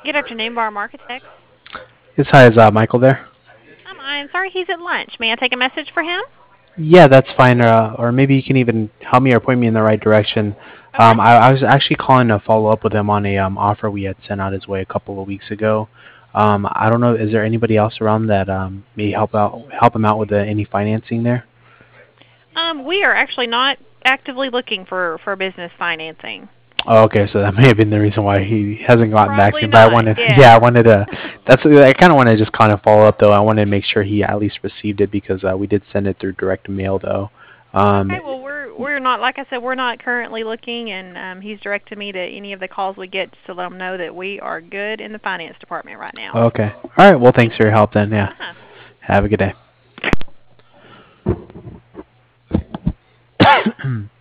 Good afternoon, Bar Architects. Yes, hi, is Michael there? I'm sorry he's at lunch. May I take a message for him? Yeah, that's fine. Or maybe you can even help me or point me in the right direction. Okay. I was actually calling to follow up with him on a offer we had sent out his way a couple of weeks ago. I don't know. Is there anybody else around that may help him out with any financing there? We are actually not actively looking for business financing. Oh, okay, so that may have been the reason why he hasn't gotten back to Probably me. But I not. wanted, yeah, I Yeah. wanted to. I kind of want to just kind of follow up though. I wanted to make sure he at least received it because we did send it through direct mail though. Um, Okay. Well, we're not, like I said, we're not currently looking, and he's directed me to any of the calls we get to let him know that we are good in the finance department right now. okay, all right. Well, thanks for your help then. Yeah, Uh huh. have a good day.